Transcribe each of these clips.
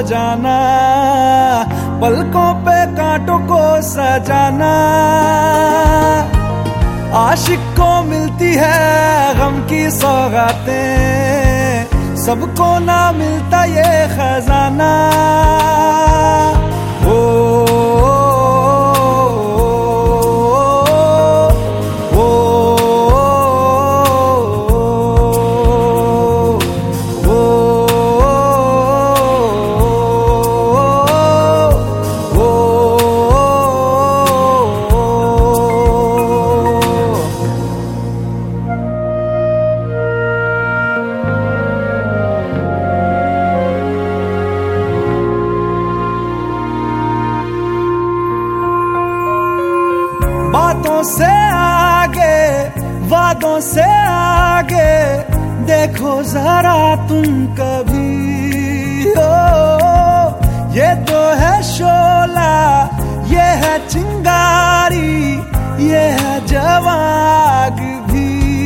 जाना, पलकों पे कांटों को सजाना। आशिक को मिलती है गम की सौगातें, सबको ना मिलता ये खजाना। बातों से आगे, वादों से आगे, देखो जरा तुम कभी। ओ ये तो है शोला, ये है चिंगारी, ये है जवाग भी।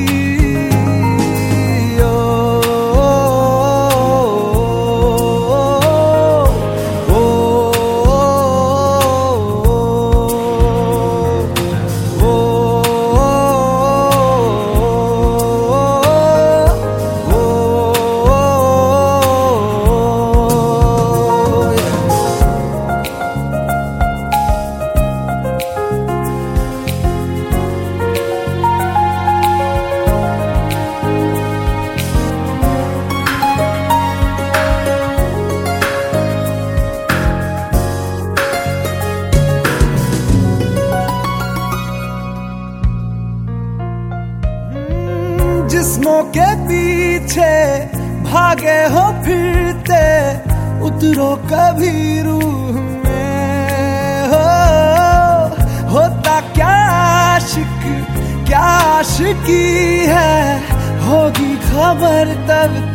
जिस्मों के पीछे भागे हो फिरते, उतरो कभी रूह में। होता क्या आशिक, क्या आशिकी है, होगी खबर तब